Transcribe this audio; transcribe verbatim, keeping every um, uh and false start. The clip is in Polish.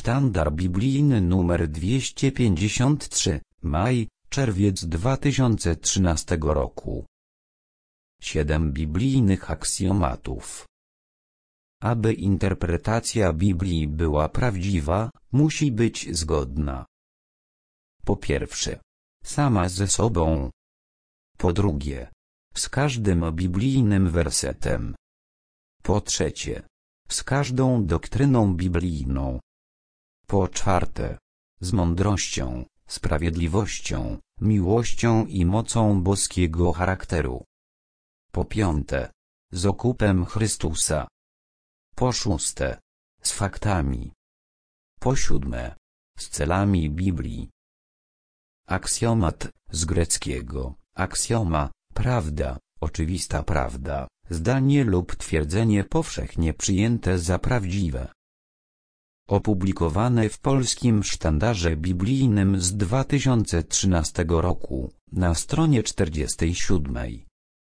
Sztandar biblijny numer dwieście pięćdziesiąt trzy, maj, czerwiec dwa tysiące trzynastego roku. Siedem biblijnych aksjomatów. Aby interpretacja Biblii była prawdziwa, musi być zgodna. Po pierwsze, sama ze sobą. Po drugie, z każdym biblijnym wersetem. Po trzecie, z każdą doktryną biblijną. Po czwarte, z mądrością, sprawiedliwością, miłością i mocą boskiego charakteru. Po piąte, z okupem Chrystusa. Po szóste, z faktami. Po siódme, z celami Biblii. Aksjomat, z greckiego, aksjoma, prawda, oczywista prawda, zdanie lub twierdzenie powszechnie przyjęte za prawdziwe. Opublikowane w polskim Sztandarze biblijnym z dwa tysiące trzynastego roku, na stronie czterdziestej siódmej.